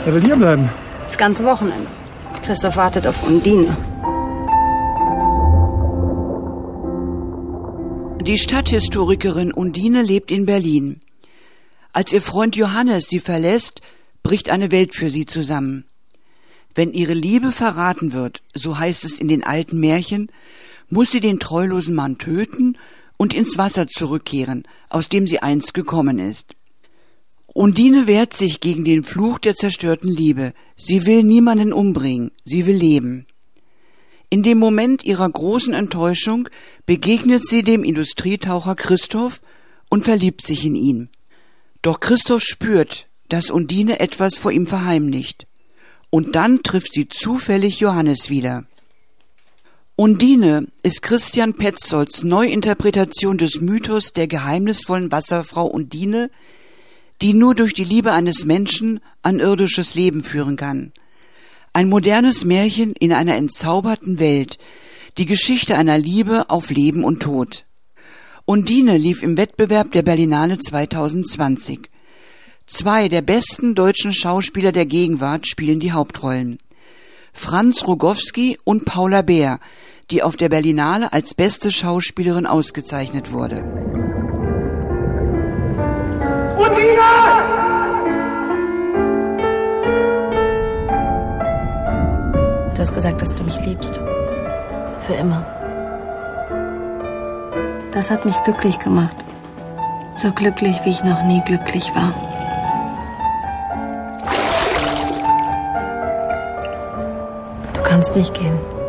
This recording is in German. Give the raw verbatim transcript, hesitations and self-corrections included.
Er will hier bleiben. Das ganze Wochenende. Christoph wartet auf Undine. Die Stadthistorikerin Undine lebt in Berlin. Als ihr Freund Johannes sie verlässt, bricht eine Welt für sie zusammen. Wenn ihre Liebe verraten wird, so heißt es in den alten Märchen, muss sie den treulosen Mann töten und ins Wasser zurückkehren, aus dem sie einst gekommen ist. Undine wehrt sich gegen den Fluch der zerstörten Liebe. Sie will niemanden umbringen, sie will leben. In dem Moment ihrer großen Enttäuschung begegnet sie dem Industrietaucher Christoph und verliebt sich in ihn. Doch Christoph spürt, dass Undine etwas vor ihm verheimlicht. Und dann trifft sie zufällig Johannes wieder. Undine ist Christian Petzolds Neuinterpretation des Mythos der geheimnisvollen Wasserfrau Undine, die nur durch die Liebe eines Menschen an irdisches Leben führen kann. Ein modernes Märchen in einer entzauberten Welt, die Geschichte einer Liebe auf Leben und Tod. Undine lief im Wettbewerb der Berlinale zweitausendzwanzig. Zwei der besten deutschen Schauspieler der Gegenwart spielen die Hauptrollen. Franz Rogowski und Paula Beer, die auf der Berlinale als beste Schauspielerin ausgezeichnet wurde. Undine! Du hast gesagt, dass du mich liebst. Für immer. Das hat mich glücklich gemacht. So glücklich, wie ich noch nie glücklich war. Du kannst nicht gehen.